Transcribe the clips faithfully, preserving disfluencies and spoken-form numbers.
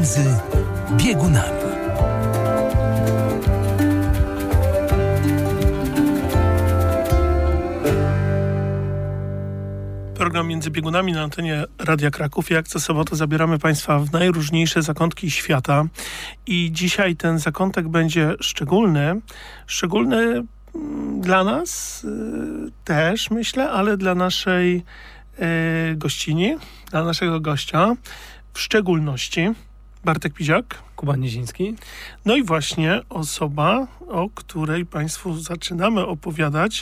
między biegunami. Program Między Biegunami na antenie Radia Kraków. Jak co sobotę zabieramy Państwa w najróżniejsze zakątki świata. I dzisiaj ten zakątek będzie szczególny. Szczególny dla nas y, też, myślę, ale dla naszej y, gościni, dla naszego gościa w szczególności. Bartek Piziak. Kuba Niziński. No i właśnie osoba, o której Państwu zaczynamy opowiadać.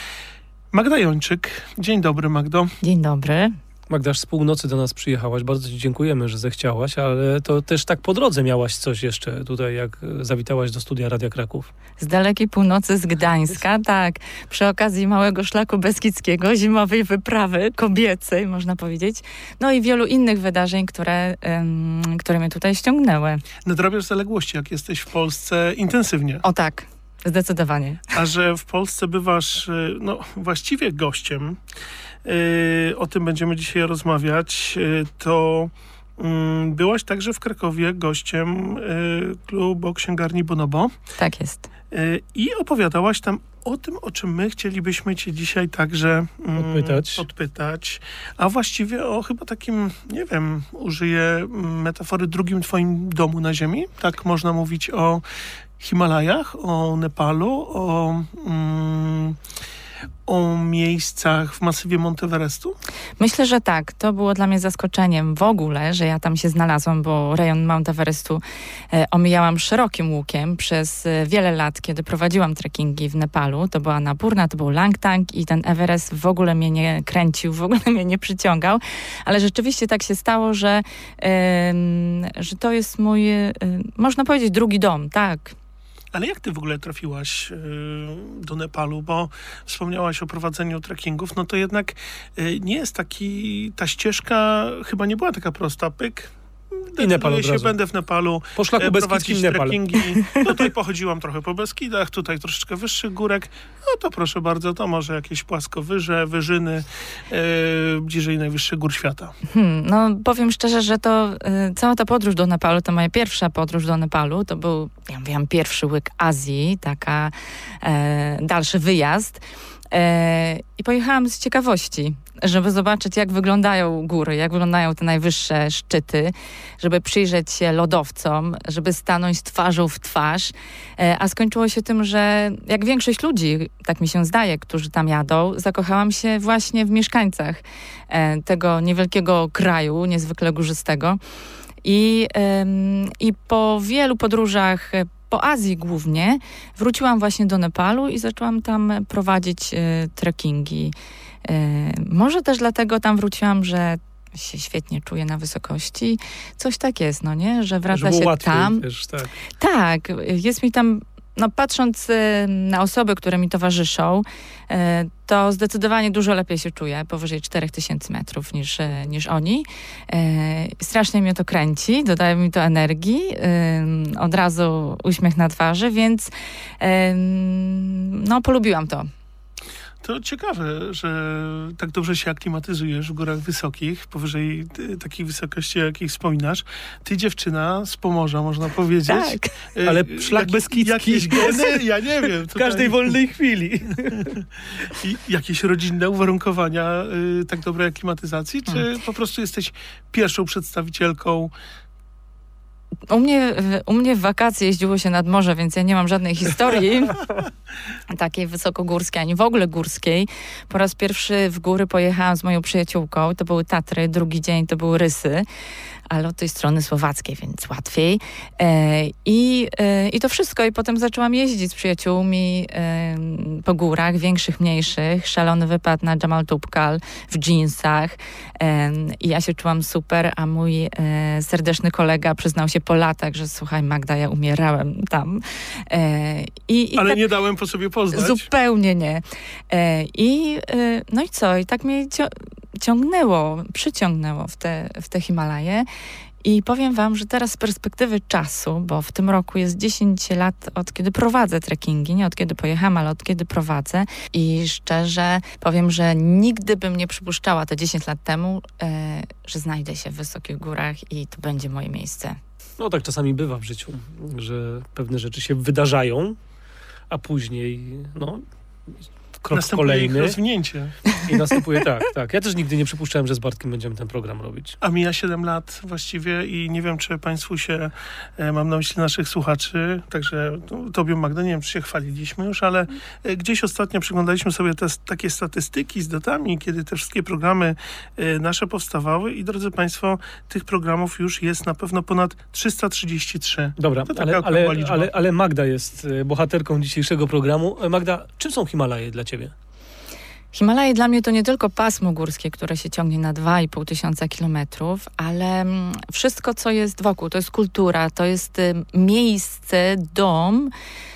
Magda Jończyk. Dzień dobry, Magdo. Dzień dobry. Magda, aż z północy do nas przyjechałaś. Bardzo ci dziękujemy, że zechciałaś, ale to też tak po drodze miałaś coś jeszcze tutaj, jak zawitałaś do studia Radia Kraków. Z dalekiej północy, z Gdańska, tak. Przy okazji Małego Szlaku Beskidzkiego, zimowej wyprawy kobiecej, można powiedzieć. No i wielu innych wydarzeń, które, um, które mnie tutaj ściągnęły. Nadrabiasz zaległości, jak jesteś w Polsce intensywnie. O tak. Zdecydowanie. A że w Polsce bywasz, no, właściwie gościem, yy, o tym będziemy dzisiaj rozmawiać, yy, to yy, byłaś także w Krakowie gościem yy, klubu księgarni Bonobo. Tak jest. Yy, I opowiadałaś tam o tym, o czym my chcielibyśmy cię dzisiaj także yy, odpytać. odpytać. A właściwie o chyba takim, nie wiem, użyję metafory, drugim twoim domu na ziemi. Tak można mówić o Himalajach, o Nepalu, o, mm, o miejscach w masywie Monteverestu? Myślę, że tak. To było dla mnie zaskoczeniem w ogóle, że ja tam się znalazłam, bo rejon Mount Everestu e, omijałam szerokim łukiem przez e, wiele lat, kiedy prowadziłam trekkingi w Nepalu. To była Annapurna, to był Langtang i ten Everest w ogóle mnie nie kręcił, w ogóle mnie nie przyciągał. Ale rzeczywiście tak się stało, że, e, że to jest mój, e, można powiedzieć, drugi dom, tak. Ale jak ty w ogóle trafiłaś y, do Nepalu? Bo wspomniałaś o prowadzeniu trekkingów, no to jednak y, nie jest taki, ta ścieżka chyba nie była taka prosta, pyk. I Nepal od się, razu. Będę w Nepalu po szlaku e, beskidzkim Nepal. Tutaj pochodziłam trochę po Beskidach, tutaj troszeczkę wyższych górek. No to proszę bardzo, to może jakieś płaskowyże, wyżyny, e, bliżej najwyższych gór świata. Hmm, no powiem szczerze, że to y, cała ta podróż do Nepalu, to moja pierwsza podróż do Nepalu, to był, ja mówiłam, pierwszy łyk Azji, taka e, dalszy wyjazd. E, I pojechałam z ciekawości, żeby zobaczyć, jak wyglądają góry, jak wyglądają te najwyższe szczyty, żeby przyjrzeć się lodowcom, żeby stanąć twarzą w twarz. E, a skończyło się tym, że jak większość ludzi, tak mi się zdaje, którzy tam jadą, zakochałam się właśnie w mieszkańcach e, tego niewielkiego kraju, niezwykle górzystego. I, ym, I po wielu podróżach po Azji głównie, wróciłam właśnie do Nepalu i zaczęłam tam prowadzić y, trekkingi. Y, może też dlatego tam wróciłam, że się świetnie czuję na wysokości. Coś tak jest, no nie? Że wraca się łatwiej, tam. Wiesz, tak. tak, jest mi tam, no patrząc y, na osoby, które mi towarzyszą, y, to zdecydowanie dużo lepiej się czuję, powyżej czterech tysięcy metrów niż, y, niż oni. Y, strasznie mnie to kręci, dodaje mi to energii, y, od razu uśmiech na twarzy, więc y, no polubiłam to. To ciekawe, że tak dobrze się aklimatyzujesz w górach wysokich, powyżej y, takich wysokości, jakich wspominasz. Ty, dziewczyna z Pomorza, można powiedzieć. Tak. Y, Ale szlak jak, beskidzki. Jakieś geny? Ja nie wiem. W każdej wolnej chwili. I jakieś rodzinne uwarunkowania y, tak dobrej aklimatyzacji? Czy hmm. po prostu jesteś pierwszą przedstawicielką? U mnie, u mnie w wakacje jeździło się nad morze, więc ja nie mam żadnej historii takiej wysokogórskiej, ani w ogóle górskiej. Po raz pierwszy w góry pojechałam z moją przyjaciółką. To były Tatry, drugi dzień to były Rysy, ale od tej strony słowackiej, więc łatwiej. E, i, e, I to wszystko. I potem zaczęłam jeździć z przyjaciółmi e, po górach, większych, mniejszych. Szalony wypad na Jamal Tubkal w dżinsach. E, I ja się czułam super, a mój e, serdeczny kolega przyznał się po latach, że słuchaj Magda, ja umierałem tam. E, i, i ale tak, nie dałem po sobie poznać. Zupełnie nie. E, i, e, no i co? I tak mnie cio- ciągnęło, przyciągnęło w te, w te Himalaje. I powiem wam, że teraz z perspektywy czasu, bo w tym roku jest dziesięć lat od kiedy prowadzę trekkingi, nie od kiedy pojechałam, ale od kiedy prowadzę. I szczerze powiem, że nigdy bym nie przypuszczała te dziesięć lat temu, e, że znajdę się w wysokich górach i to będzie moje miejsce. No tak czasami bywa w życiu, że pewne rzeczy się wydarzają, a później no, krok Następuje kolejny. ich rozwinięcie. I następuje tak, tak. Ja też nigdy nie przypuszczałem, że z Bartkiem będziemy ten program robić. A mija siedem lat właściwie i nie wiem, czy Państwu się, e, mam na myśli naszych słuchaczy, także no, Tobie, Magda, nie wiem, czy się chwaliliśmy już, ale e, gdzieś ostatnio przyglądaliśmy sobie te takie statystyki z datami, kiedy te wszystkie programy e, nasze powstawały i drodzy Państwo, tych programów już jest na pewno ponad trzysta trzydzieści trzy. Dobra, To taka ale, okrągła ale, liczba. ale, ale Magda jest e, bohaterką dzisiejszego programu. E, Magda, czym są Himalaje dla ciebie? Himalaje dla mnie to nie tylko pasmo górskie, które się ciągnie na dwa i pół tysiąca kilometrów, ale mm, wszystko, co jest wokół. To jest kultura, to jest y, miejsce, dom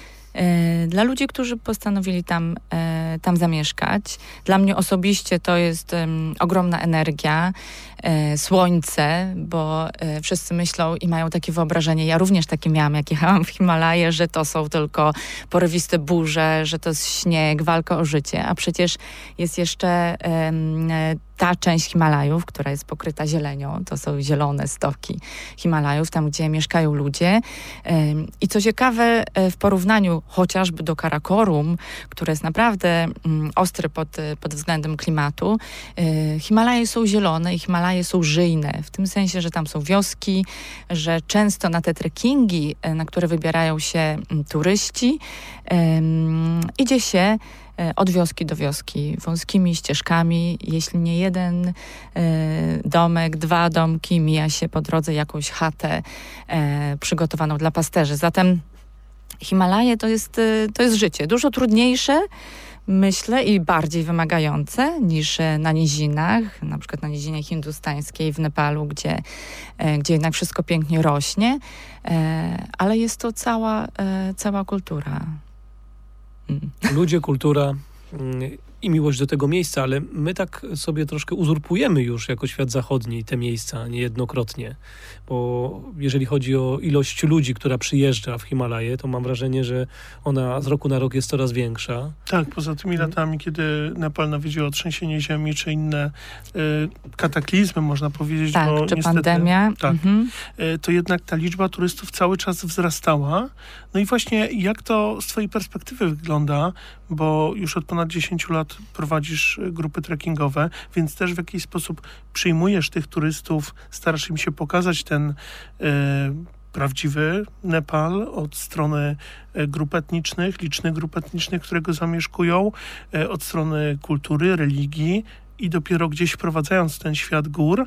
y, dla ludzi, którzy postanowili tam, y, tam zamieszkać. Dla mnie osobiście to jest y, ogromna energia, y, słońce, bo y, wszyscy myślą i mają takie wyobrażenie, ja również takie miałam, jak jechałam w Himalaje, że to są tylko porywiste burze, że to jest śnieg, walka o życie, a przecież jest jeszcze um, ta część Himalajów, która jest pokryta zielenią, to są zielone stoki Himalajów, tam gdzie mieszkają ludzie. Um, I co ciekawe, w porównaniu chociażby do Karakorum, które jest naprawdę um, ostry pod, pod względem klimatu, um, Himalaje są zielone i Himalaje są żyjne, w tym sensie, że tam są wioski, że często na te trekkingi, na które wybierają się um, turyści, um, idzie się od wioski do wioski, wąskimi ścieżkami. Jeśli nie jeden y, domek, dwa domki, mija się po drodze jakąś chatę y, przygotowaną dla pasterzy. Zatem Himalaje to jest, y, to jest życie. Dużo trudniejsze, myślę, i bardziej wymagające niż na nizinach, na przykład na nizinie hindustańskiej w Nepalu, gdzie, y, gdzie jednak wszystko pięknie rośnie, y, ale jest to cała, y, cała kultura. Ludzie, kultura i miłość do tego miejsca, ale my tak sobie troszkę uzurpujemy już jako świat zachodni te miejsca niejednokrotnie, bo jeżeli chodzi o ilość ludzi, która przyjeżdża w Himalaje, to mam wrażenie, że ona z roku na rok jest coraz większa. Tak, poza tymi latami, kiedy Nepal nawiedziło trzęsienie ziemi, czy inne y, kataklizmy, można powiedzieć. Tak, bo czy niestety, pandemia. Tak, Mhm. y, to jednak ta liczba turystów cały czas wzrastała. No i właśnie jak to z twojej perspektywy wygląda, bo już od ponad dziesięciu lat prowadzisz grupy trekkingowe, więc też w jakiś sposób przyjmujesz tych turystów, starasz im się pokazać ten y, prawdziwy Nepal od strony grup etnicznych, licznych grup etnicznych, które go zamieszkują, od strony kultury, religii i dopiero gdzieś wprowadzając ten świat gór,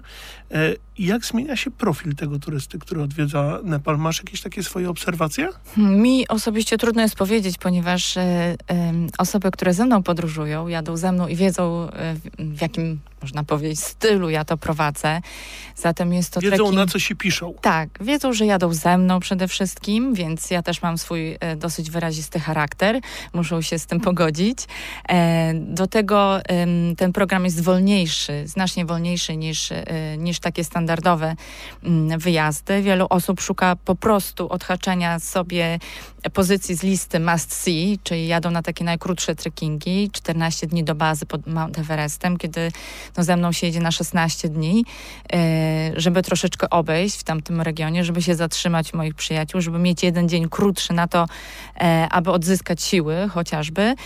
jak zmienia się profil tego turysty, który odwiedza Nepal? Masz jakieś takie swoje obserwacje? Mi osobiście trudno jest powiedzieć, ponieważ y, y, osoby, które ze mną podróżują, jadą ze mną i wiedzą, y, w jakim, można powiedzieć, stylu ja to prowadzę. Zatem jest to Wiedzą, trekking... na co się piszą. Tak, wiedzą, że jadą ze mną przede wszystkim, więc ja też mam swój e, dosyć wyrazisty charakter. Muszą się z tym pogodzić. E, do tego e, ten program jest wolniejszy, znacznie wolniejszy niż, e, niż takie standardowe m, wyjazdy. Wielu osób szuka po prostu odhaczenia sobie pozycji z listy must see, czyli jadą na takie najkrótsze trekkingi, czternaście dni do bazy pod Mount Everestem, kiedy no, ze mną się jedzie na szesnaście dni, e, żeby troszeczkę obejść w tamtym regionie, żeby się zatrzymać u moich przyjaciół, żeby mieć jeden dzień krótszy na to, e, aby odzyskać siły chociażby.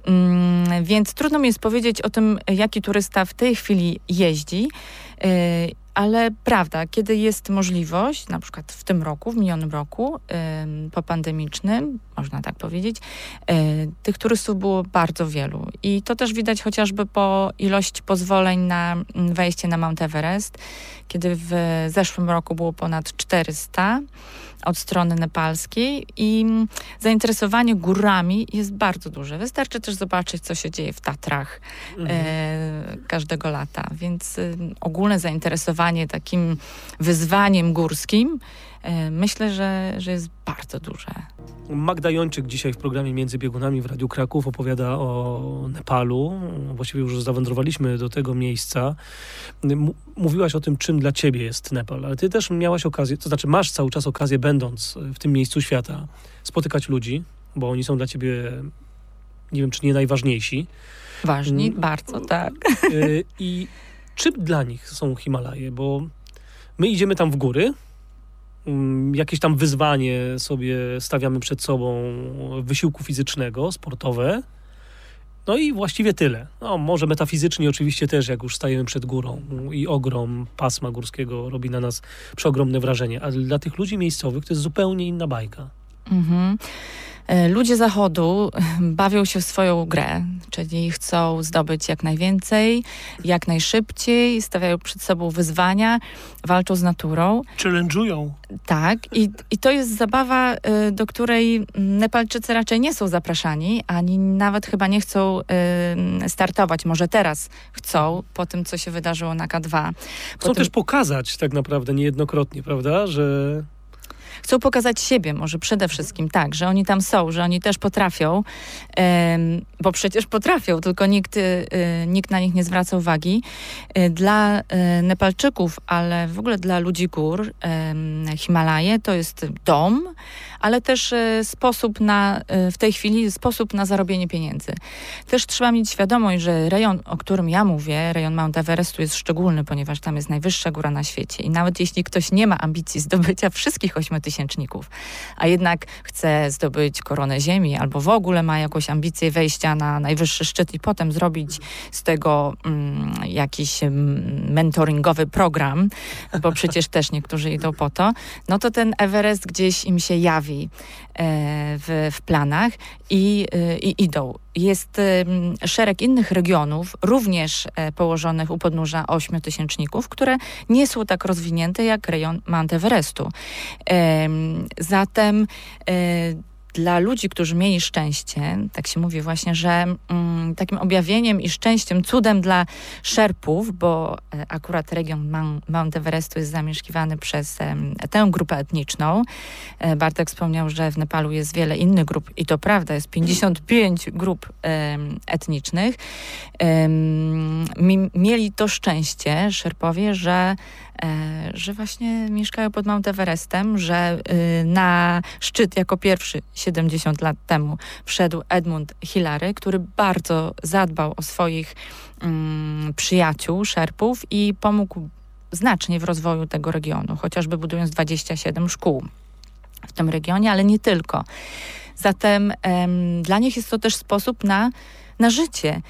Mm, więc trudno mi jest powiedzieć o tym, jaki turysta w tej chwili jeździ, e, ale prawda, kiedy jest możliwość, na przykład w tym roku, w minionym roku, ym, popandemicznym, można tak powiedzieć, y, tych turystów było bardzo wielu. I to też widać chociażby po ilości pozwoleń na wejście na Mount Everest, kiedy w zeszłym roku było ponad czterysta od strony nepalskiej i zainteresowanie górami jest bardzo duże. Wystarczy też zobaczyć, co się dzieje w Tatrach mhm. e, każdego lata. Więc e, ogólne zainteresowanie takim wyzwaniem górskim e, myślę, że, że jest bardzo duże. Magda Jończyk dzisiaj w programie Między Biegunami w Radiu Kraków opowiada o Nepalu. Właściwie już zawędrowaliśmy do tego miejsca. M- mówiłaś o tym, czym dla ciebie jest Nepal, ale ty też miałaś okazję, to znaczy masz cały czas okazję, będąc w tym miejscu świata, spotykać ludzi, bo oni są dla ciebie, nie wiem, czy nie najważniejsi. Ważni, mm. bardzo, tak. Y- I czym dla nich są Himalaje? Bo my idziemy tam w góry, jakieś tam wyzwanie sobie stawiamy przed sobą wysiłku fizycznego, sportowe. No i właściwie tyle. No, może metafizycznie oczywiście też, jak już stajemy przed górą i ogrom pasma górskiego robi na nas przeogromne wrażenie. Ale dla tych ludzi miejscowych to jest zupełnie inna bajka. Mhm. Ludzie Zachodu bawią się w swoją grę, czyli chcą zdobyć jak najwięcej, jak najszybciej, stawiają przed sobą wyzwania, walczą z naturą. Challenge'ują. Tak, i, i to jest zabawa, do której Nepalczycy raczej nie są zapraszani, ani nawet chyba nie chcą startować. Może teraz chcą, po tym, co się wydarzyło na K dwa. Chcą tym... też pokazać tak naprawdę niejednokrotnie, prawda, że... Chcą pokazać siebie może przede wszystkim, tak, że oni tam są, że oni też potrafią, um, bo przecież potrafią, tylko nikt, y, nikt na nich nie zwraca uwagi. Y, dla y, Nepalczyków, ale w ogóle dla ludzi gór, y, Himalaje to jest dom, ale też y, sposób na, y, w tej chwili sposób na zarobienie pieniędzy. Też trzeba mieć świadomość, że rejon, o którym ja mówię, rejon Mount Everestu jest szczególny, ponieważ tam jest najwyższa góra na świecie i nawet jeśli ktoś nie ma ambicji zdobycia wszystkich ośmiotysięczników, a jednak chce zdobyć koronę ziemi albo w ogóle ma jakąś ambicję wejścia na najwyższy szczyt i potem zrobić z tego mm, jakiś mm, mentoringowy program, bo przecież też niektórzy idą po to, no to ten Everest gdzieś im się jawi w, w planach i, i idą. Jest szereg innych regionów, również położonych u podnóża ośmiotysięczników, które nie są tak rozwinięte jak rejon Mount Everestu. Zatem dla ludzi, którzy mieli szczęście, tak się mówi właśnie, że mm, takim objawieniem i szczęściem, cudem dla Szerpów, bo e, akurat region Mount, Mount Everestu jest zamieszkiwany przez e, tę grupę etniczną. E, Bartek wspomniał, że w Nepalu jest wiele innych grup i to prawda, jest pięćdziesiąt pięć grup e, etnicznych. E, mi, mieli to szczęście, Szerpowie, że E, że właśnie mieszkają pod Mount Everestem, że y, na szczyt jako pierwszy siedemdziesiąt lat temu wszedł Edmund Hillary, który bardzo zadbał o swoich mm, przyjaciół, Szerpów i pomógł znacznie w rozwoju tego regionu, chociażby budując dwadzieścia siedem szkół w tym regionie, ale nie tylko. Zatem em, dla nich jest to też sposób na na życie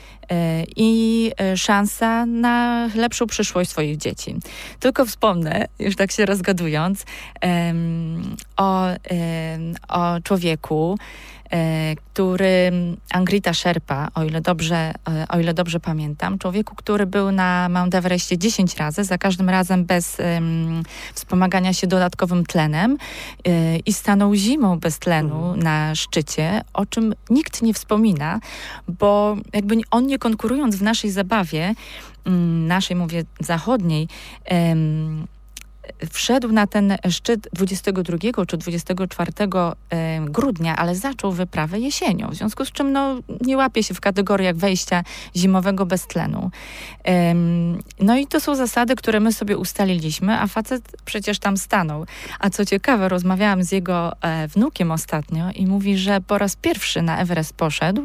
i szansa na lepszą przyszłość swoich dzieci. Tylko wspomnę, już tak się rozgadując, o, o człowieku, który Angrita Sherpa, o ile dobrze, o ile dobrze pamiętam, człowieku, który był na Mount Everestie dziesięć razy, za każdym razem bez um, wspomagania się dodatkowym tlenem y, i stanął zimą bez tlenu mhm. na szczycie, o czym nikt nie wspomina, bo jakby on nie konkurując w naszej zabawie, um, naszej mówię zachodniej, um, wszedł na ten szczyt dwudziestego drugiego czy dwudziestego czwartego grudnia, ale zaczął wyprawę jesienią, w związku z czym no, nie łapie się w kategoriach wejścia zimowego bez tlenu. No i to są zasady, które my sobie ustaliliśmy, a facet przecież tam stanął. A co ciekawe, rozmawiałam z jego wnukiem ostatnio i mówi, że po raz pierwszy na Everest poszedł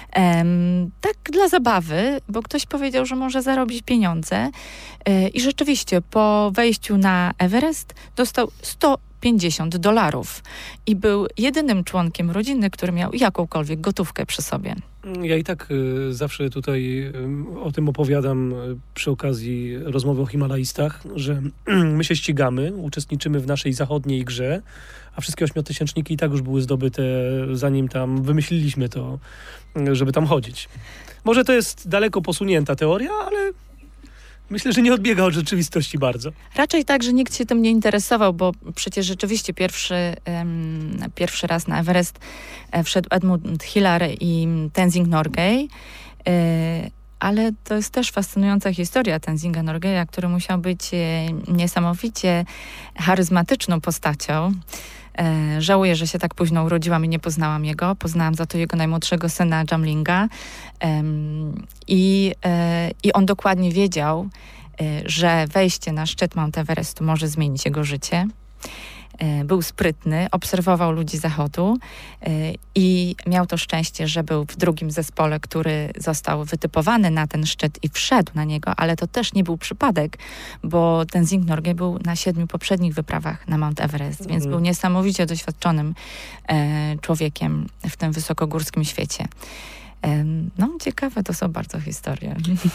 tak dla zabawy, bo ktoś powiedział, że może zarobić pieniądze i rzeczywiście po wejściu na Everest dostał sto pięćdziesiąt dolarów i był jedynym członkiem rodziny, który miał jakąkolwiek gotówkę przy sobie. Ja i tak y, zawsze tutaj y, o tym opowiadam y, przy okazji rozmowy o Himalajstach, że my się ścigamy, uczestniczymy w naszej zachodniej grze, a wszystkie ośmiotysięczniki i tak już były zdobyte, zanim tam wymyśliliśmy to, y, żeby tam chodzić. Może to jest daleko posunięta teoria, ale myślę, że nie odbiega od rzeczywistości bardzo. Raczej tak, że nikt się tym nie interesował, bo przecież rzeczywiście pierwszy, um, pierwszy raz na Everest e, wszedł Edmund Hillary i Tenzing Norgay, e, ale to jest też fascynująca historia Tenzinga Norgaya, który musiał być e, niesamowicie charyzmatyczną postacią. E, żałuję, że się tak późno urodziłam i nie poznałam jego. Poznałam za to jego najmłodszego syna, Jamlinga. E, i, e, I on dokładnie wiedział, e, że wejście na szczyt Mount Everestu może zmienić jego życie. był sprytny, obserwował ludzi Zachodu i miał to szczęście, że był w drugim zespole, który został wytypowany na ten szczyt i wszedł na niego, ale to też nie był przypadek, bo Tenzing Norgay był na siedmiu poprzednich wyprawach na Mount Everest, mm. więc był niesamowicie doświadczonym e, człowiekiem w tym wysokogórskim świecie. E, no, ciekawe to są bardzo historie.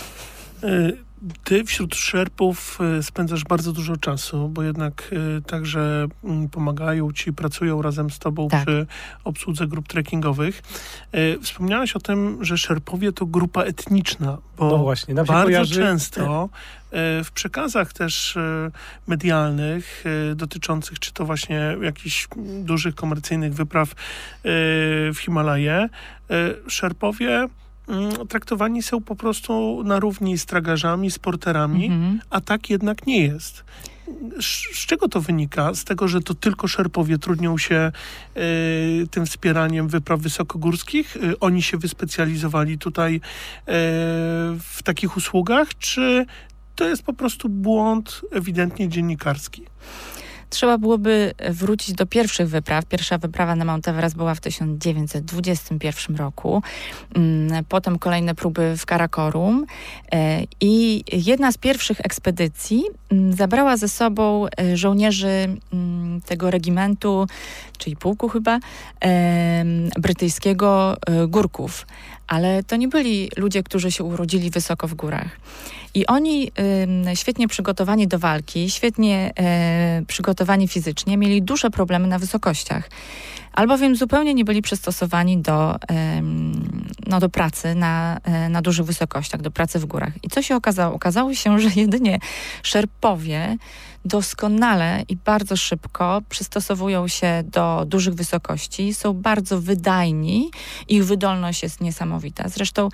Ty wśród Szerpów spędzasz bardzo dużo czasu, bo jednak także pomagają ci, pracują razem z tobą tak. przy obsłudze grup trekkingowych. Wspomniałaś o tym, że Szerpowie to grupa etniczna, bo no właśnie, nam się bardzo kojarzy... często w przekazach też medialnych dotyczących czy to właśnie jakichś dużych komercyjnych wypraw w Himalaje, Szerpowie traktowani są po prostu na równi z tragarzami, z porterami, mm-hmm. a tak jednak nie jest. Z, z czego to wynika? Z tego, że to tylko Szerpowie trudnią się y, tym wspieraniem wypraw wysokogórskich? Y, oni się wyspecjalizowali tutaj y, w takich usługach? Czy to jest po prostu błąd ewidentnie dziennikarski? Trzeba byłoby wrócić do pierwszych wypraw. Pierwsza wyprawa na Mount Everest była w tysiąc dziewięćset dwudziestym pierwszym roku. Potem kolejne próby w Karakorum. I jedna z pierwszych ekspedycji zabrała ze sobą żołnierzy tego regimentu, czyli pułku chyba, brytyjskiego Górków. Ale to nie byli ludzie, którzy się urodzili wysoko w górach. I oni y, świetnie przygotowani do walki, świetnie y, przygotowani fizycznie, mieli duże problemy na wysokościach. Albowiem zupełnie nie byli przystosowani do, y, no, do pracy na, y, na dużych wysokościach, do pracy w górach. I co się okazało? Okazało się, że jedynie Szerpowie doskonale i bardzo szybko przystosowują się do dużych wysokości, są bardzo wydajni, ich wydolność jest niesamowita. Zresztą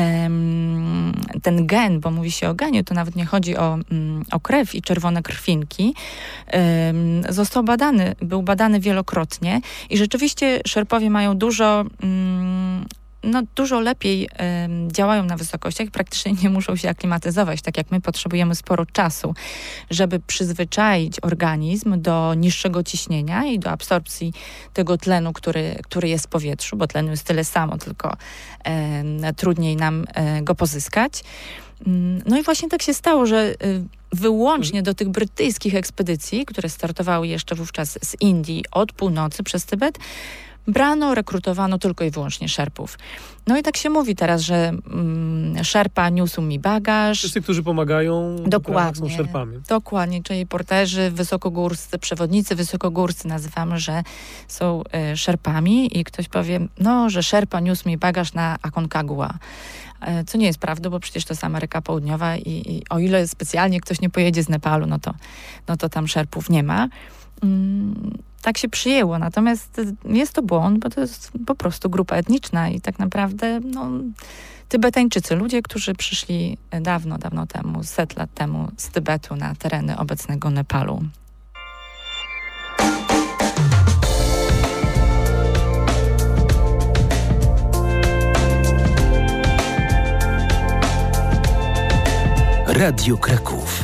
um, ten gen, bo mówi się o geniu, to nawet nie chodzi o, um, o krew i czerwone krwinki, um, został badany, był badany wielokrotnie i rzeczywiście Szerpowie mają dużo um, no, dużo lepiej y, działają na wysokościach, praktycznie nie muszą się aklimatyzować, tak jak my potrzebujemy sporo czasu, żeby przyzwyczaić organizm do niższego ciśnienia i do absorpcji tego tlenu, który, który jest w powietrzu, bo tlenu jest tyle samo, tylko y, trudniej nam y, go pozyskać. Y, no i właśnie tak się stało, że y, wyłącznie do tych brytyjskich ekspedycji, które startowały jeszcze wówczas z Indii od północy przez Tybet, brano, rekrutowano tylko i wyłącznie Szerpów. No i tak się mówi teraz, że mm, Szerpa niósł mi bagaż. Wszyscy, którzy pomagają, dokładnie, są Szerpami. Dokładnie, czyli porterzy wysokogórscy, przewodnicy wysokogórscy nazywamy, że są y, Szerpami i ktoś powie, no, że Szerpa niósł mi bagaż na Aconcagua. Y, co nie jest prawdą, bo przecież to jest Ameryka Południowa i, i o ile specjalnie ktoś nie pojedzie z Nepalu, no to, no to tam Szerpów nie ma. Mm, tak się przyjęło, natomiast jest to błąd, bo to jest po prostu grupa etniczna i tak naprawdę no, Tybetańczycy, ludzie, którzy przyszli dawno, dawno temu, set lat temu z Tybetu na tereny obecnego Nepalu. Radio Kraków.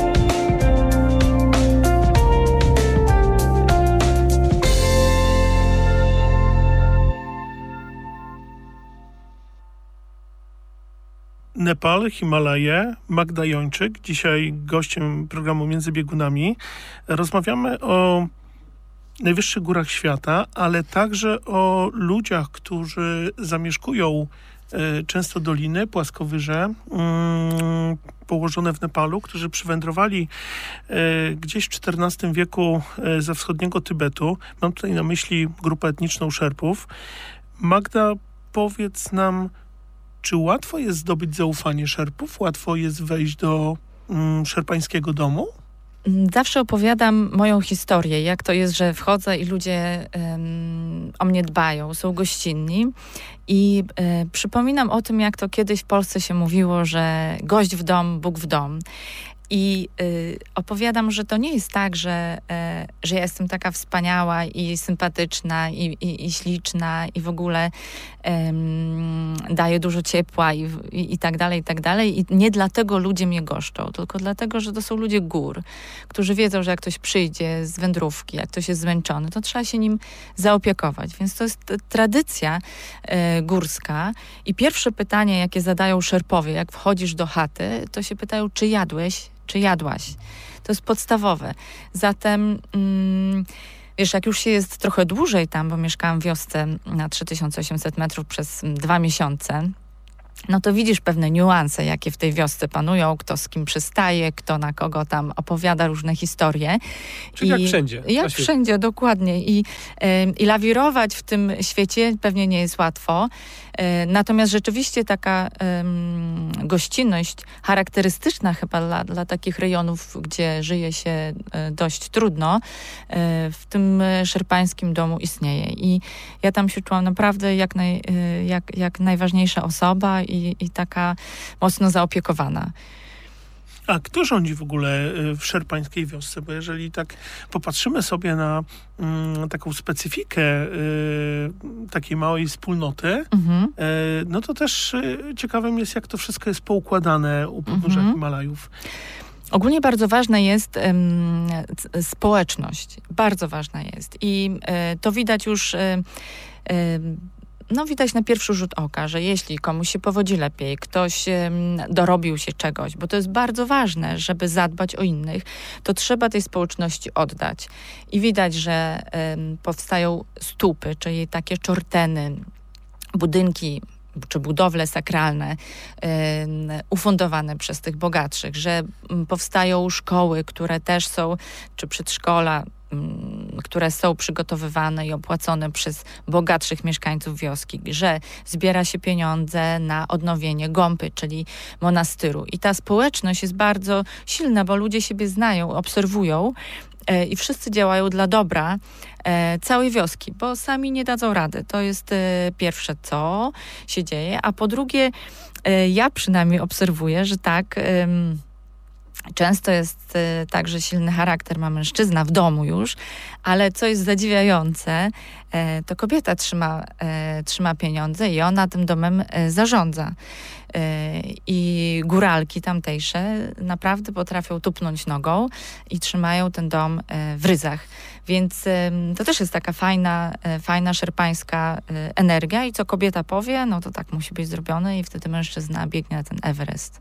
Nepal, Himalaje, Magda Jończyk, dzisiaj gościem programu Między Biegunami. Rozmawiamy o najwyższych górach świata, ale także o ludziach, którzy zamieszkują y, często doliny, płaskowyże y, położone w Nepalu, którzy przywędrowali y, gdzieś w czternastym wieku y, ze wschodniego Tybetu. Mam tutaj na myśli grupę etniczną Szerpów. Magda, powiedz nam, czy łatwo jest zdobyć zaufanie Szerpów? Łatwo jest wejść do mm, szerpańskiego domu? Zawsze opowiadam moją historię, jak to jest, że wchodzę i ludzie um, o mnie dbają, są gościnni. I y, przypominam o tym, jak to kiedyś w Polsce się mówiło, że gość w dom, Bóg w dom. I y, opowiadam, że to nie jest tak, że, y, że ja jestem taka wspaniała i sympatyczna i, i, i śliczna i w ogóle y, daję dużo ciepła i, i, i tak dalej, i tak dalej. I nie dlatego ludzie mnie goszczą, tylko dlatego, że to są ludzie gór, którzy wiedzą, że jak ktoś przyjdzie z wędrówki, jak ktoś jest zmęczony, to trzeba się nim zaopiekować. Więc to jest tradycja y, górska. I pierwsze pytanie, jakie zadają szerpowie, jak wchodzisz do chaty, to się pytają, czy jadłeś, czy jadłaś. To jest podstawowe. Zatem, mm, wiesz, jak już się jest trochę dłużej tam, bo mieszkałam w wiosce na trzy tysiące osiemset metrów przez dwa miesiące, no to widzisz pewne niuanse, jakie w tej wiosce panują, kto z kim przystaje, kto na kogo tam opowiada różne historie. Czyli I jak wszędzie. Jak wszędzie, dokładnie. I, y, I lawirować w tym świecie pewnie nie jest łatwo. Y, natomiast rzeczywiście taka y, gościnność charakterystyczna chyba dla, dla takich rejonów, gdzie żyje się y, dość trudno, y, w tym szerpańskim domu istnieje. I ja tam się czułam naprawdę jak, naj, y, jak, jak najważniejsza osoba i, i taka mocno zaopiekowana. A kto rządzi w ogóle w szerpańskiej wiosce? Bo jeżeli tak popatrzymy sobie na mm, taką specyfikę y, takiej małej wspólnoty, mhm. y, no to też y, ciekawym jest, jak to wszystko jest poukładane u podnóża mhm. Himalajów. Ogólnie bardzo ważna jest um, społeczność. Bardzo ważna jest. I y, to widać już... Y, y, No widać na pierwszy rzut oka, że jeśli komuś się powodzi lepiej, ktoś um, dorobił się czegoś, bo to jest bardzo ważne, żeby zadbać o innych, to trzeba tej społeczności oddać. I widać, że um, powstają stupy, czyli takie czorteny, budynki czy budowle sakralne um, ufundowane przez tych bogatszych, że um, powstają szkoły, które też są, czy przedszkola, które są przygotowywane i opłacone przez bogatszych mieszkańców wioski, że zbiera się pieniądze na odnowienie Gąpy, czyli monastyru. I ta społeczność jest bardzo silna, bo ludzie siebie znają, obserwują e, i wszyscy działają dla dobra e, całej wioski, bo sami nie dadzą rady. To jest e, pierwsze, co się dzieje. A po drugie, e, ja przynajmniej obserwuję, że tak... E, Często jest y, tak, że silny charakter ma mężczyzna w domu już, ale co jest zadziwiające, y, to kobieta trzyma, y, trzyma pieniądze i ona tym domem y, zarządza. Y, I góralki tamtejsze naprawdę potrafią tupnąć nogą i trzymają ten dom y, w ryzach. Więc y, to też jest taka fajna, y, fajna szerpańska y, energia i co kobieta powie, no to tak musi być zrobione i wtedy mężczyzna biegnie na ten Everest.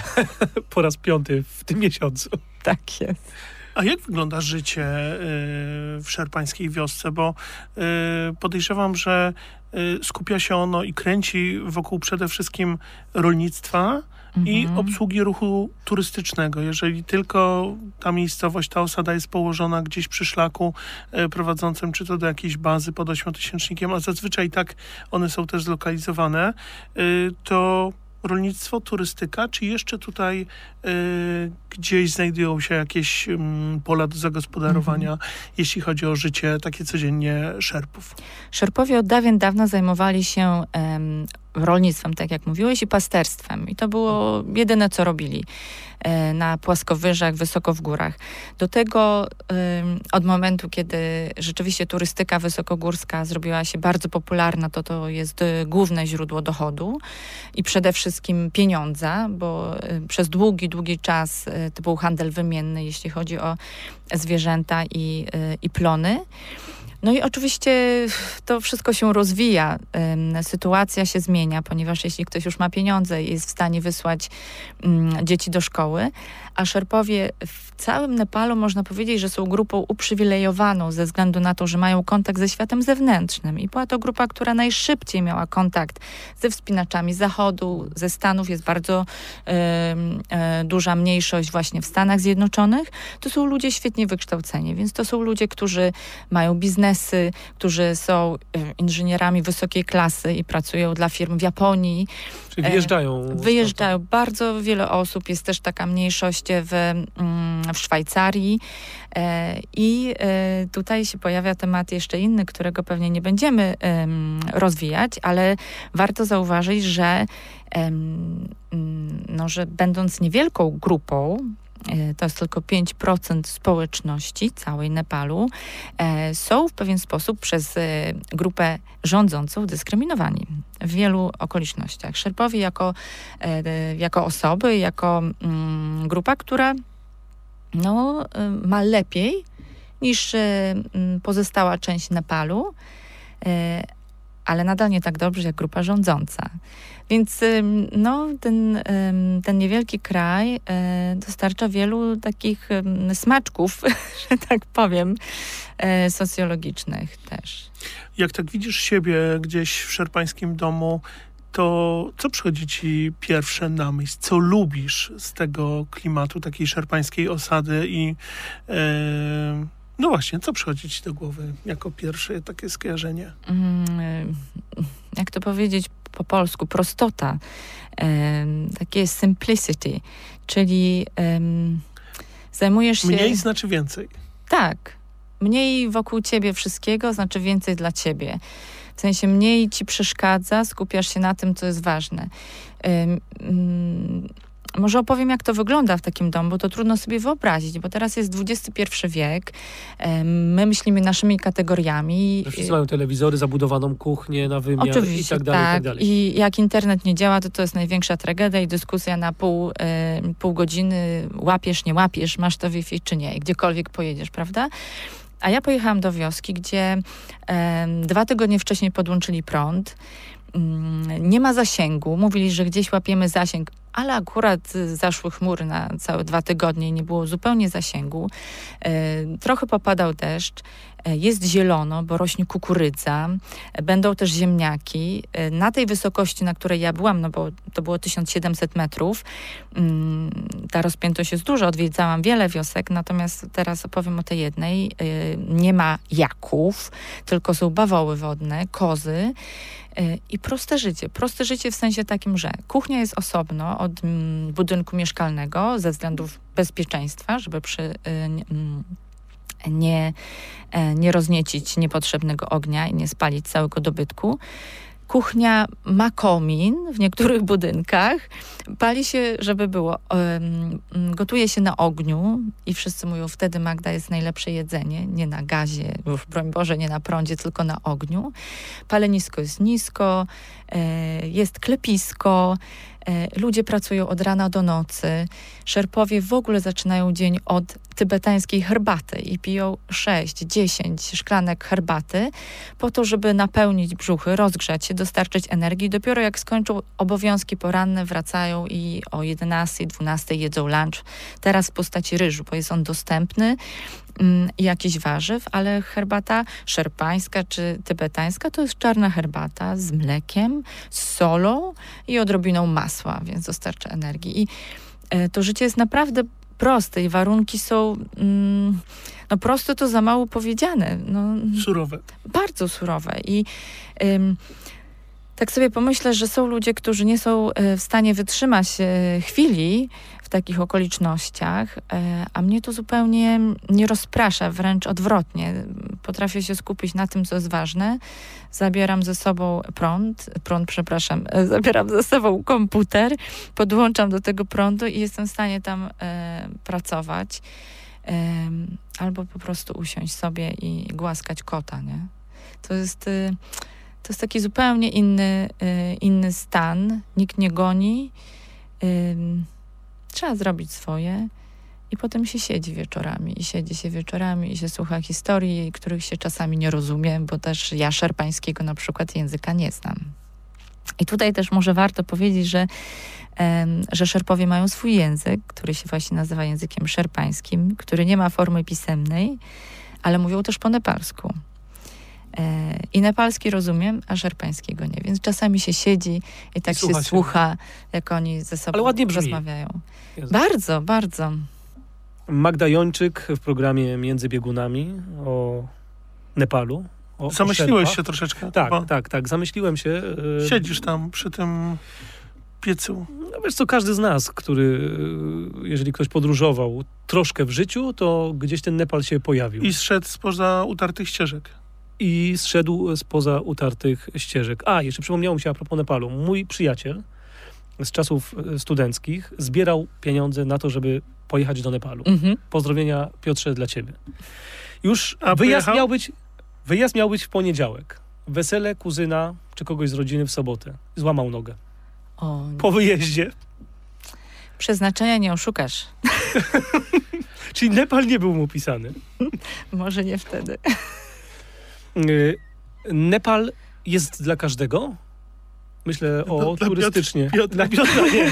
Po raz piąty w tym miesiącu. Tak jest. A jak wygląda życie y, w szerpańskiej wiosce? Bo y, podejrzewam, że y, skupia się ono i kręci wokół przede wszystkim rolnictwa mhm. i obsługi ruchu turystycznego. Jeżeli tylko ta miejscowość, ta osada jest położona gdzieś przy szlaku y, prowadzącym czy to do jakiejś bazy pod ośmiotysięcznikiem, a zazwyczaj tak one są też zlokalizowane, y, to rolnictwo, turystyka, czy jeszcze tutaj y, gdzieś znajdują się jakieś y, pola do zagospodarowania, mhm. jeśli chodzi o życie takie codziennie Szerpów? Szerpowie od dawien dawna zajmowali się um, rolnictwem, tak jak mówiłeś, i pasterstwem. I to było jedyne, co robili e, na płaskowyżach, wysoko w górach. Do tego e, od momentu, kiedy rzeczywiście turystyka wysokogórska zrobiła się bardzo popularna, to to jest e, główne źródło dochodu i przede wszystkim pieniądza, bo e, przez długi, długi czas e, to był handel wymienny, jeśli chodzi o zwierzęta i, e, i plony. No i oczywiście to wszystko się rozwija, sytuacja się zmienia, ponieważ jeśli ktoś już ma pieniądze i jest w stanie wysłać dzieci do szkoły, a Szerpowie w całym Nepalu można powiedzieć, że są grupą uprzywilejowaną ze względu na to, że mają kontakt ze światem zewnętrznym. I była to grupa, która najszybciej miała kontakt ze wspinaczami z zachodu, ze Stanów. Jest bardzo y, y, duża mniejszość właśnie w Stanach Zjednoczonych. To są ludzie świetnie wykształceni, więc to są ludzie, którzy mają biznesy, którzy są y, inżynierami wysokiej klasy i pracują dla firm w Japonii. Czyli wyjeżdżają. Y, wyjeżdżają. Bardzo wiele osób. Jest też taka mniejszość w, w Szwajcarii i tutaj się pojawia temat jeszcze inny, którego pewnie nie będziemy rozwijać, ale warto zauważyć, że, no, że będąc niewielką grupą, to jest tylko pięć procent społeczności całej Nepalu, są w pewien sposób przez grupę rządzącą dyskryminowani w wielu okolicznościach. Szerpowie jako, jako osoby, jako grupa, która no, ma lepiej niż pozostała część Nepalu, ale nadal nie tak dobrze jak grupa rządząca. Więc no, ten, ten niewielki kraj dostarcza wielu takich smaczków, że tak powiem, socjologicznych też. Jak tak widzisz siebie gdzieś w szerpańskim domu, to co przychodzi ci pierwsze na myśl? Co lubisz z tego klimatu, takiej szerpańskiej osady i e, no właśnie, co przychodzi ci do głowy jako pierwsze takie skojarzenie? Mm, jak to powiedzieć po polsku? Prostota. E, takie simplicity, czyli e, zajmujesz się... Mniej znaczy więcej. Tak. Mniej wokół ciebie wszystkiego znaczy więcej dla ciebie. W sensie mniej ci przeszkadza, skupiasz się na tym, co jest ważne. Um, um, może opowiem, jak to wygląda w takim domu, bo to trudno sobie wyobrazić, bo teraz jest dwudziesty pierwszy wiek, um, my myślimy naszymi kategoriami. Wszyscy mają telewizory, zabudowaną kuchnię na wymiar Oczywiście, i tak dalej, tak. i tak dalej. I jak internet nie działa, to to jest największa tragedia i dyskusja na pół, e, pół godziny, łapiesz, nie łapiesz, masz to Wi-Fi czy nie, i gdziekolwiek pojedziesz, prawda? A ja pojechałam do wioski, gdzie e, dwa tygodnie wcześniej podłączyli prąd. Mm, nie ma zasięgu. Mówili, że gdzieś łapiemy zasięg, ale akurat zaszły chmury na całe dwa tygodnie i nie było zupełnie zasięgu. E, trochę popadał deszcz. E, jest zielono, bo rośnie kukurydza. E, będą też ziemniaki. E, na tej wysokości, na której ja byłam, no bo to było tysiąc siedemset metrów, mm, ta rozpiętość jest duża. Odwiedzałam wiele wiosek, natomiast teraz opowiem o tej jednej. E, nie ma jaków, tylko są bawoły wodne, kozy. I proste życie. Proste życie w sensie takim, że kuchnia jest osobno od mm, budynku mieszkalnego ze względów bezpieczeństwa, żeby przy, y, y, nie, y, nie rozniecić niepotrzebnego ognia i nie spalić całego dobytku. Kuchnia ma komin w niektórych budynkach. Pali się, żeby było. Um, gotuje się na ogniu i wszyscy mówią, wtedy, Magda, jest najlepsze jedzenie. Nie na gazie, już broń Boże, nie na prądzie, tylko na ogniu. Palenisko jest nisko, e, jest klepisko. E, ludzie pracują od rana do nocy. Szerpowie w ogóle zaczynają dzień od tybetańskiej herbaty i piją sześć, dziesięć szklanek herbaty po to, żeby napełnić brzuchy, rozgrzać się, dostarczyć energii. Dopiero jak skończą obowiązki poranne, wracają i o jedenastej, dwunastej jedzą lunch. Teraz w postaci ryżu, bo jest on dostępny mm, i jakichś warzyw, ale herbata szerpańska czy tybetańska to jest czarna herbata z mlekiem, z solą i odrobiną masła, więc dostarcza energii. I e, to życie jest naprawdę proste i warunki są, mm, no proste to za mało powiedziane. No, surowe. Bardzo surowe. I ym, tak sobie pomyślę, że są ludzie, którzy nie są y, w stanie wytrzymać y, chwili w takich okolicznościach, y, a mnie to zupełnie nie rozprasza, wręcz odwrotnie. Potrafię się skupić na tym, co jest ważne. Zabieram ze sobą prąd, prąd, przepraszam, y, zabieram ze sobą komputer, podłączam do tego prądu i jestem w stanie tam y, pracować. Y, albo po prostu usiąść sobie i głaskać kota, nie? To jest... Y, To jest taki zupełnie inny, y, inny stan. Nikt nie goni. Y, trzeba zrobić swoje. I potem się siedzi wieczorami. I siedzi się wieczorami i się słucha historii, których się czasami nie rozumie, bo też ja szerpańskiego na przykład języka nie znam. I tutaj też może warto powiedzieć, że, um, że Szerpowie mają swój język, który się właśnie nazywa językiem szerpańskim, który nie ma formy pisemnej, ale mówią też po nepalsku. I nepalski rozumiem, a szerpańskiego nie. Więc czasami się siedzi i tak I się, się słucha, jak oni ze sobą Ale ładnie brzmi. rozmawiają. Jezu. Bardzo, bardzo. Magda Jończyk w programie Między Biegunami o Nepalu. O, Zamyśliłeś o się troszeczkę. Tak, bo tak, tak. Zamyśliłem się. Siedzisz tam przy tym piecu. No wiesz co, każdy z nas, który, jeżeli ktoś podróżował troszkę w życiu, to gdzieś ten Nepal się pojawił. I zszedł spoza utartych ścieżek. I zszedł spoza utartych ścieżek. A, jeszcze przypomniało mi się a propos Nepalu. Mój przyjaciel z czasów studenckich zbierał pieniądze na to, żeby pojechać do Nepalu. Mhm. Pozdrowienia, Piotrze, dla ciebie. Już A wyjazd pojechał? miał, być, wyjazd miał być w poniedziałek. Wesele kuzyna czy kogoś z rodziny w sobotę. Złamał nogę. O, Po wyjeździe. przeznaczenia nie oszukasz. Czyli Nepal nie był mu pisany. Może nie wtedy. Y, Nepal jest dla każdego? Myślę o Dla- dla turystycznie. Piotr- Dla Piotra nie.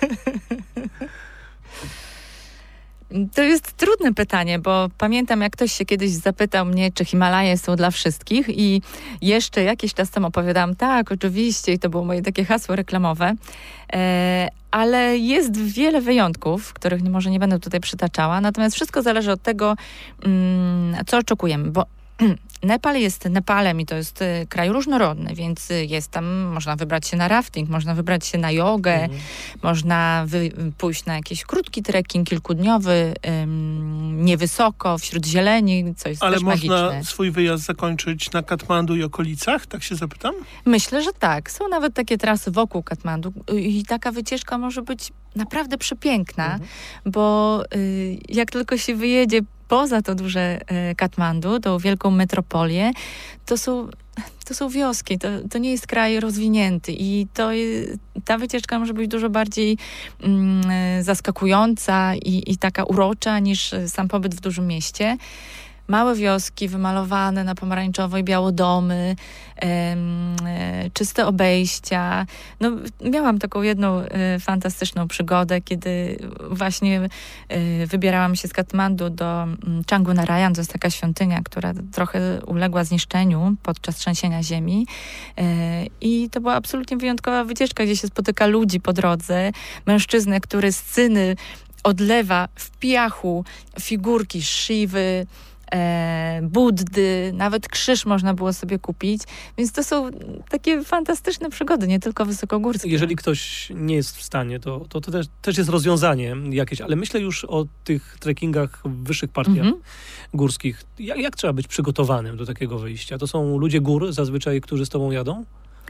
To jest trudne pytanie, bo pamiętam, jak ktoś się kiedyś zapytał mnie, czy Himalaje są dla wszystkich i jeszcze jakiś czas temu opowiadałam, tak, oczywiście, i to było moje takie hasło reklamowe, e, ale jest wiele wyjątków, których nie, może nie będę tutaj przytaczała, natomiast wszystko zależy od tego, mm, co oczekujemy, bo Nepal jest Nepalem i to jest y, kraj różnorodny, więc y, jest tam, można wybrać się na rafting, można wybrać się na jogę, Mhm. można wy, pójść na jakiś krótki trekking, kilkudniowy, ym, niewysoko, wśród zieleni, co jest Ale też można magiczne. swój wyjazd zakończyć na Katmandu i okolicach? Tak się zapytam? Myślę, że tak. Są nawet takie trasy wokół Katmandu y, i taka wycieczka może być naprawdę przepiękna, Mhm. bo y, jak tylko się wyjedzie poza to duże y, Katmandu, tą wielką metropolię, to są, to są wioski, to, to nie jest kraj rozwinięty i to, y, ta wycieczka może być dużo bardziej mm, y, zaskakująca i, i taka urocza niż y, sam pobyt w dużym mieście. Małe wioski wymalowane na pomarańczowo i biało domy, em, e, czyste obejścia. No, miałam taką jedną e, fantastyczną przygodę, kiedy właśnie e, wybierałam się z Katmandu do mm, Changu Narayan. To jest taka świątynia, która trochę uległa zniszczeniu podczas trzęsienia ziemi. E, I to była absolutnie wyjątkowa wycieczka, gdzie się spotyka ludzi po drodze. Mężczyznę, który z cyny odlewa w piachu figurki Shiwy, E, Buddy, nawet krzyż można było sobie kupić, więc to są takie fantastyczne przygody, nie tylko wysokogórskie. Jeżeli ktoś nie jest w stanie, to, to, to też, też jest rozwiązanie jakieś, ale myślę już o tych trekkingach w wyższych partiach Mhm. górskich. Jak, jak trzeba być przygotowanym do takiego wyjścia? To są ludzie gór zazwyczaj, którzy z tobą jadą?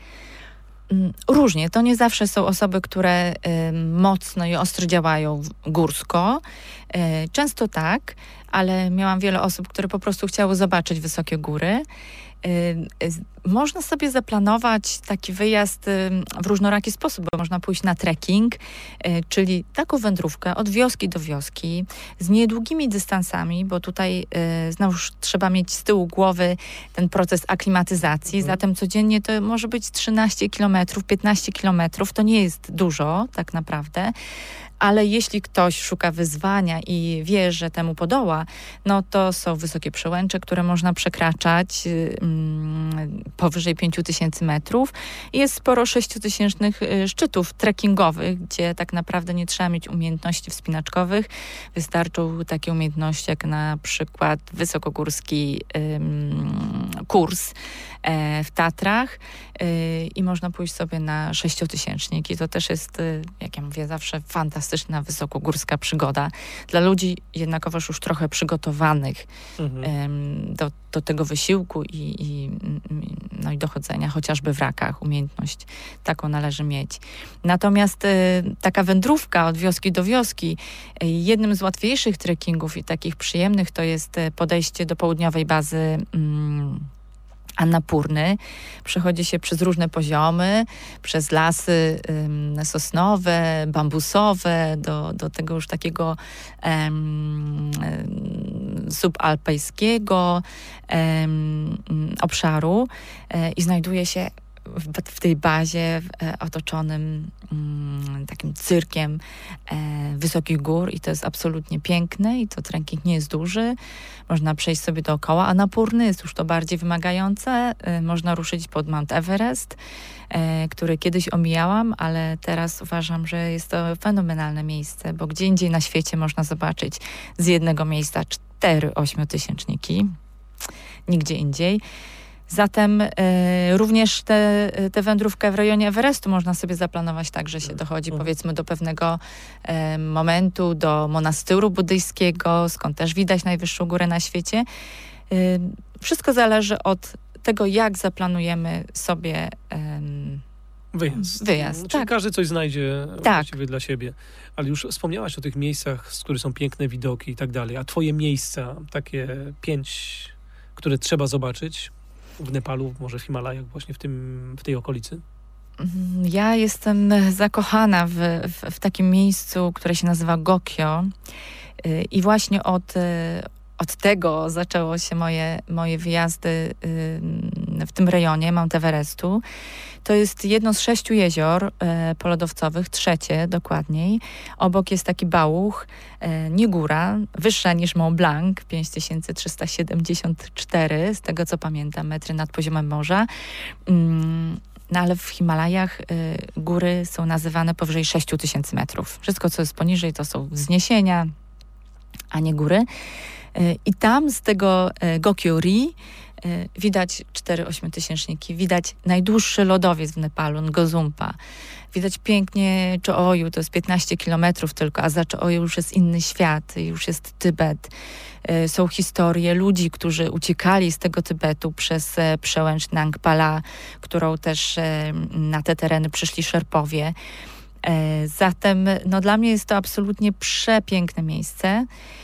Mm, Różnie. To nie zawsze są osoby, które y, mocno i ostro działają w- górsko. Y, często tak, ale miałam wiele osób, które po prostu chciały zobaczyć wysokie góry. Y, y, Można sobie zaplanować taki wyjazd y, w różnoraki sposób, bo można pójść na trekking, y, czyli taką wędrówkę od wioski do wioski, z niedługimi dystansami, bo tutaj y, znowuż trzeba mieć z tyłu głowy ten proces aklimatyzacji, Mhm. zatem codziennie to może być trzynaście kilometrów, piętnaście kilometrów, to nie jest dużo tak naprawdę, ale jeśli ktoś szuka wyzwania i wie, że temu podoła, no to są wysokie przełęcze, które można przekraczać y, mm, powyżej pięć tysięcy metrów. Jest sporo sześciotysięcznych y, szczytów trekkingowych, gdzie tak naprawdę nie trzeba mieć umiejętności wspinaczkowych. Wystarczą takie umiejętności jak na przykład wysokogórski ym, kurs e, w Tatrach y, i można pójść sobie na sześciotysięcznik i to też jest, y, jak ja mówię zawsze, fantastyczna wysokogórska przygoda dla ludzi jednakowoż już trochę przygotowanych Mhm. em, do, do tego wysiłku i, i, mm, no i dochodzenia chociażby w rakach. Umiejętność taką należy mieć. Natomiast y, taka wędrówka od wioski do wioski, y, jednym z łatwiejszych trekkingów i takich przyjemnych to jest y, podejście do południowej bazy mm, Annapurny. Przechodzi się przez różne poziomy, przez lasy ym, sosnowe, bambusowe, do, do tego już takiego em, em, subalpejskiego em, obszaru e, i znajduje się w, w tej bazie e, otoczonym mm, takim cyrkiem e, wysokich gór i to jest absolutnie piękne i to trekking nie jest duży. Można przejść sobie dookoła Annapurny, jest już to bardziej wymagające. E, można ruszyć pod Mount Everest, e, który kiedyś omijałam, ale teraz uważam, że jest to fenomenalne miejsce, bo gdzie indziej na świecie można zobaczyć z jednego miejsca cztery ośmiotysięczniki. Nigdzie indziej. Zatem e, również tę te, te wędrówkę w rejonie Everestu można sobie zaplanować tak, że się dochodzi Mhm. powiedzmy do pewnego e, momentu, do monastyru buddyjskiego, skąd też widać najwyższą górę na świecie. E, wszystko zależy od tego, jak zaplanujemy sobie em, Wyjazd. Wyjazd, Czyli tak. każdy coś znajdzie Tak. właściwie dla siebie. Ale już wspomniałaś o tych miejscach, z których są piękne widoki i tak dalej. A twoje miejsca, takie pięć, które trzeba zobaczyć w Nepalu, może w Himalajach, właśnie w, tym, w tej okolicy? Ja jestem zakochana w, w, w takim miejscu, które się nazywa Gokyo. Y, I właśnie od, y, od tego zaczęło się moje, moje wyjazdy y, w tym rejonie Mount Everestu. To jest jedno z sześciu jezior y, polodowcowych, trzecie dokładniej. Obok jest taki bałuch, y, nie góra, wyższa niż Mont Blanc, pięć tysięcy trzysta siedemdziesiąt cztery, z tego co pamiętam, metry nad poziomem morza. Y, No ale w Himalajach y, góry są nazywane powyżej sześć tysięcy metrów. Wszystko, co jest poniżej, to są wzniesienia, a nie góry. Y, I tam z tego y, Gokyo-ri y, widać cztery ośmiotysięczniki, widać najdłuższy lodowiec w Nepalu, Ngozumpa. Widać pięknie Cho-Oyu, to jest piętnaście kilometrów tylko, a za Cho-Oyu już jest inny świat, już jest Tybet. Y, są historie ludzi, którzy uciekali z tego Tybetu przez e, przełęcz Nangpala, którą też e, na te tereny przyszli Szerpowie. E, zatem no, dla mnie jest to absolutnie przepiękne miejsce.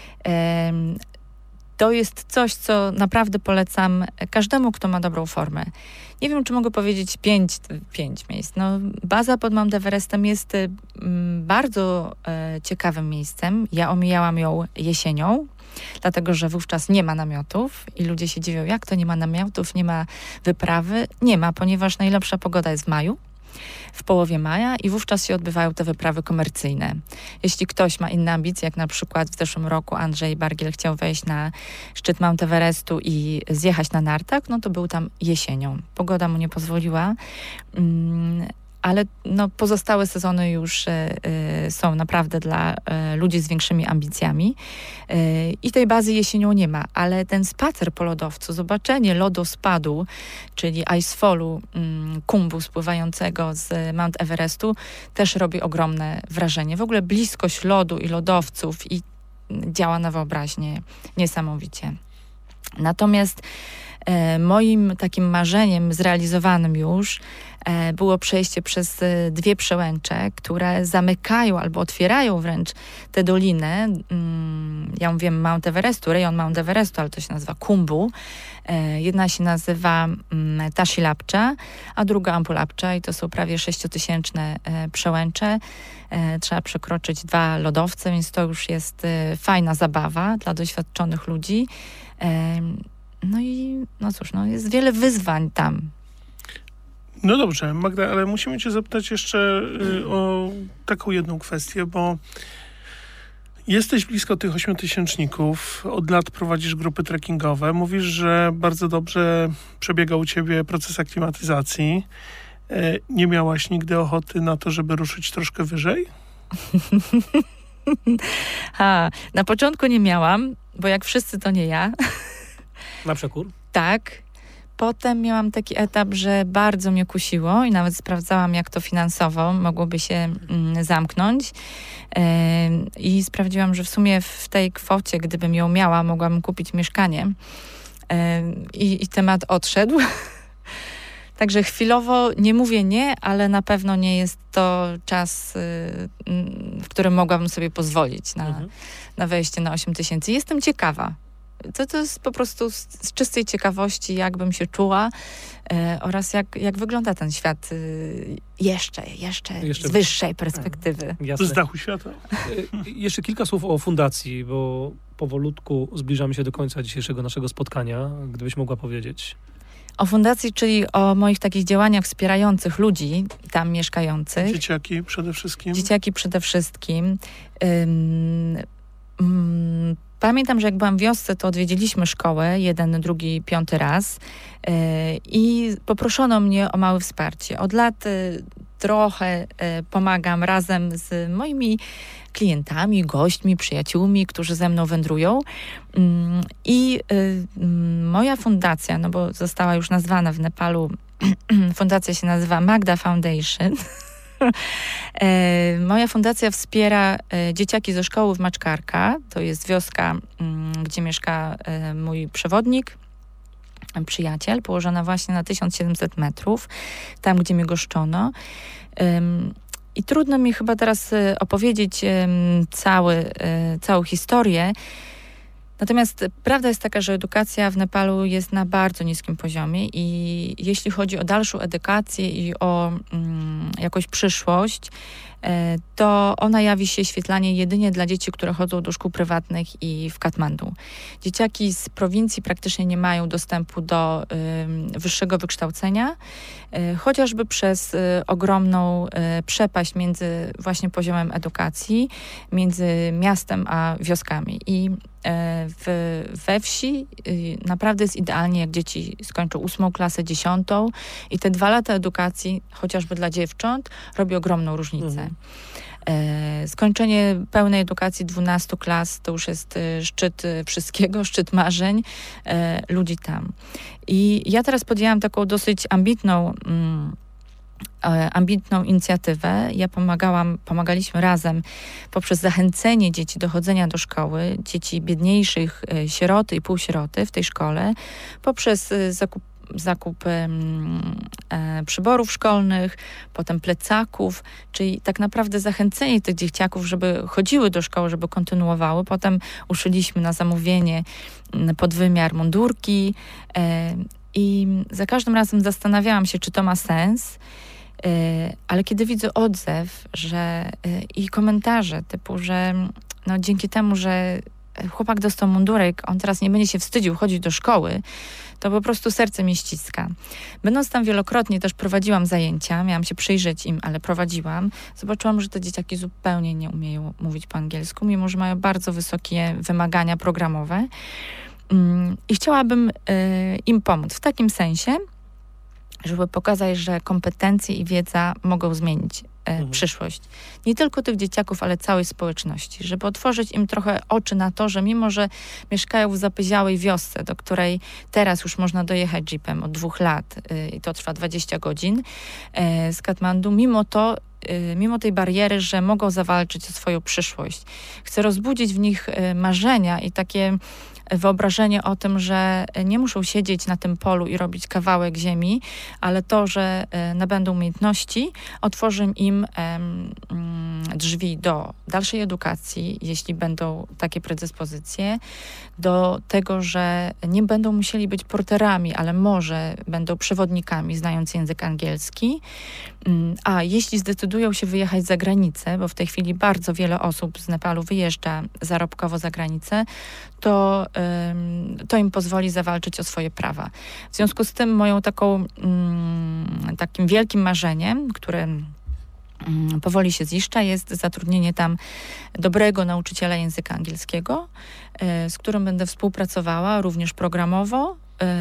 E, to jest coś, co naprawdę polecam każdemu, kto ma dobrą formę. Nie wiem, czy mogę powiedzieć pięć, pięć miejsc. No, baza pod Mount Everestem jest y, bardzo y, ciekawym miejscem. Ja omijałam ją jesienią, dlatego że wówczas nie ma namiotów i ludzie się dziwią, jak to nie ma namiotów, nie ma wyprawy. Nie ma, ponieważ najlepsza pogoda jest w maju, w połowie maja i wówczas się odbywają te wyprawy komercyjne. Jeśli ktoś ma inne ambicje, jak na przykład w zeszłym roku Andrzej Bargiel chciał wejść na szczyt Mount Everestu i zjechać na nartach, no to był tam jesienią. Pogoda mu nie pozwoliła, mm, ale no, pozostałe sezony już y, y, są naprawdę dla y, ludzi z większymi ambicjami. Y, I tej bazy jesienią nie ma, ale ten spacer po lodowcu, zobaczenie lodospadu, czyli icefallu, y, kumbu spływającego z Mount Everestu, też robi ogromne wrażenie. W ogóle bliskość lodu i lodowców i działa na wyobraźnię niesamowicie. Natomiast e, moim takim marzeniem zrealizowanym już e, było przejście przez e, dwie przełęcze, które zamykają albo otwierają wręcz tę dolinę. Mm, ja mówię Mount Everestu, rejon Mount Everestu, ale to się nazywa Kumbu. E, jedna się nazywa mm, Tashilapcha, a druga Ampulapcha i to są prawie sześciotysięczne e, przełęcze. E, trzeba przekroczyć dwa lodowce, więc to już jest e, fajna zabawa dla doświadczonych ludzi. E, no i no cóż, no jest wiele wyzwań tam. No dobrze, Magda, ale musimy cię zapytać jeszcze y, o taką jedną kwestię, bo jesteś blisko tych ośmiotysięczników, od lat prowadzisz grupy trekkingowe, mówisz, że bardzo dobrze przebiega u ciebie proces aklimatyzacji. Y, nie miałaś nigdy ochoty na to, żeby ruszyć troszkę wyżej? Ha, na początku nie miałam, bo jak wszyscy to nie ja. Na przekór? Tak. Potem miałam taki etap, że bardzo mnie kusiło i nawet sprawdzałam, jak to finansowo mogłoby się mm, zamknąć. Yy, I sprawdziłam, że w sumie w tej kwocie, gdybym ją miała, mogłabym kupić mieszkanie. Yy, i, I temat odszedł. Także chwilowo nie mówię nie, ale na pewno nie jest to czas, yy, w którym mogłabym sobie pozwolić na, mhm. na wejście na osiem tysięcy. Jestem ciekawa. To, to jest po prostu z, z czystej ciekawości, jak bym się czuła e, oraz jak, jak wygląda ten świat e, jeszcze, jeszcze, jeszcze z wyższej perspektywy. Jasne. Z dachu świata. E, jeszcze kilka słów o fundacji, bo powolutku zbliżamy się do końca dzisiejszego naszego spotkania. Gdybyś mogła powiedzieć. O fundacji, czyli o moich takich działaniach wspierających ludzi tam mieszkających. Dzieciaki przede wszystkim. Dzieciaki przede wszystkim. Ym, ym, Pamiętam, że jak byłam w wiosce, to odwiedziliśmy szkołę, jeden, drugi, piąty raz yy, i poproszono mnie o małe wsparcie. Od lat yy, trochę yy, pomagam razem z moimi klientami, gośćmi, przyjaciółmi, którzy ze mną wędrują. Yy, I yy, moja fundacja, no bo została już nazwana w Nepalu, fundacja się nazywa Magda Foundation. E, moja fundacja wspiera e, dzieciaki ze szkoły w Maczkarka. To jest wioska, m, gdzie mieszka e, mój przewodnik Przyjaciel, położona właśnie na tysiąc siedemset metrów, tam gdzie mnie goszczono. Um, I trudno mi chyba teraz opowiedzieć um, cały, um, całą historię. Natomiast prawda jest taka, że edukacja w Nepalu jest na bardzo niskim poziomie i jeśli chodzi o dalszą edukację i o um, jakąś przyszłość, e, to ona jawi się świetlanie jedynie dla dzieci, które chodzą do szkół prywatnych i w Katmandu. Dzieciaki z prowincji praktycznie nie mają dostępu do y, wyższego wykształcenia, y, chociażby przez y, ogromną y, przepaść między właśnie poziomem edukacji, między miastem a wioskami. I W, we wsi y, naprawdę jest idealnie, jak dzieci skończą ósmą klasę, dziesiątą i te dwa lata edukacji, chociażby dla dziewcząt, robi ogromną różnicę. Mhm. E, skończenie pełnej edukacji dwunastu klas to już jest y, szczyt y, wszystkiego, szczyt marzeń e, ludzi tam. I ja teraz podjęłam taką dosyć ambitną mm, ambitną inicjatywę. Ja pomagałam, pomagaliśmy razem poprzez zachęcenie dzieci do chodzenia do szkoły, dzieci biedniejszych, sieroty i półsieroty w tej szkole, poprzez zakup, zakup e, przyborów szkolnych, potem plecaków, czyli tak naprawdę zachęcenie tych dzieciaków, żeby chodziły do szkoły, żeby kontynuowały. Potem uszyliśmy na zamówienie pod wymiar mundurki e, i za każdym razem zastanawiałam się, czy to ma sens. Ale kiedy widzę odzew, że i komentarze typu, że no dzięki temu, że chłopak dostał mundurek, on teraz nie będzie się wstydził chodzić do szkoły, to po prostu serce mnie ściska. Będąc tam wielokrotnie też prowadziłam zajęcia, miałam się przyjrzeć im, ale prowadziłam. Zobaczyłam, że te dzieciaki zupełnie nie umieją mówić po angielsku, mimo że mają bardzo wysokie wymagania programowe. I chciałabym im pomóc w takim sensie, żeby pokazać, że kompetencje i wiedza mogą zmienić e, mhm. przyszłość. Nie tylko tych dzieciaków, ale całej społeczności. Żeby otworzyć im trochę oczy na to, że mimo, że mieszkają w zapyziałej wiosce, do której teraz już można dojechać jeepem od dwóch lat y, i to trwa dwadzieścia godzin y, z Katmandu, mimo to y, mimo tej bariery, że mogą zawalczyć o swoją przyszłość. Chcę rozbudzić w nich y, marzenia i takie wyobrażenie o tym, że nie muszą siedzieć na tym polu i robić kawałek ziemi, ale to, że nabędą umiejętności, otworzy im um, drzwi do dalszej edukacji, jeśli będą takie predyspozycje, do tego, że nie będą musieli być porterami, ale może będą przewodnikami, znając język angielski. A jeśli zdecydują się wyjechać za granicę, bo w tej chwili bardzo wiele osób z Nepalu wyjeżdża zarobkowo za granicę, to, to im pozwoli zawalczyć o swoje prawa. W związku z tym moją taką, takim wielkim marzeniem, które powoli się ziszcza, jest zatrudnienie tam dobrego nauczyciela języka angielskiego, z którym będę współpracowała również programowo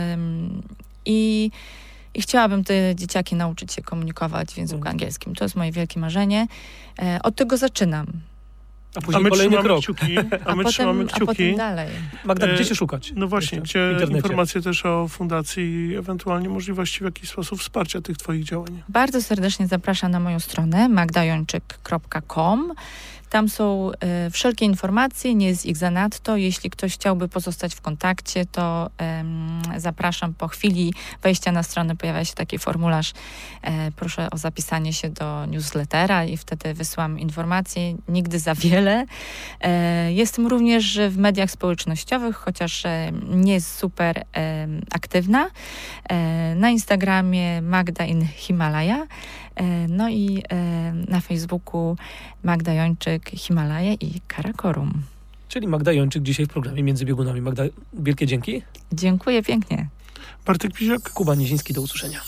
i I chciałabym te dzieciaki nauczyć się komunikować w języku angielskim. To jest moje wielkie marzenie. Od tego zaczynam. A później a my kolejny trzymamy krok. Kciuki, a, a my potem, trzymamy kciuki. A potem dalej. Magda, gdzie się szukać? No właśnie, gdzie informacje też o fundacji i ewentualnie możliwości w jakiś sposób wsparcia tych twoich działań. Bardzo serdecznie zapraszam na moją stronę magda jończyk kropka com. Tam są y, wszelkie informacje, nie jest ich zanadto. Jeśli ktoś chciałby pozostać w kontakcie, to y, zapraszam po chwili wejścia na stronę, pojawia się taki formularz. Y, proszę o zapisanie się do newslettera i wtedy wysyłam informacje. Nigdy za wiele. Y, jestem również w mediach społecznościowych, chociaż y, nie jest super y, aktywna. Y, na Instagramie Magda in Himalaya. No i na Facebooku Magda Jończyk, Himalaje i Karakorum. Czyli Magda Jończyk dzisiaj w programie Między Biegunami. Magda, wielkie dzięki. Dziękuję pięknie. Bartek Piziak. Kuba Niziński, do usłyszenia.